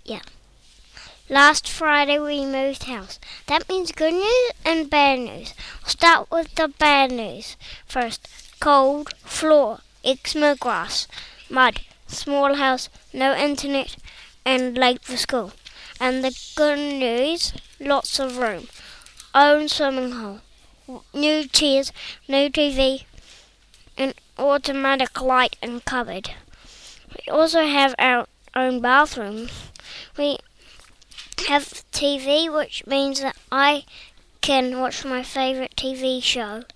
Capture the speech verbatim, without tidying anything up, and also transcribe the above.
Yeah. Last Friday we moved house. That means good news and bad news. I'll start with the bad news first. Cold floor, eczema grass, mud, small house, no internet, and late for school. And the good news, lots of room. Own swimming hole, new chairs, new T V, an automatic light and cupboard. We also have our own bathroom. We have T V, which means that I can watch my favourite T V show.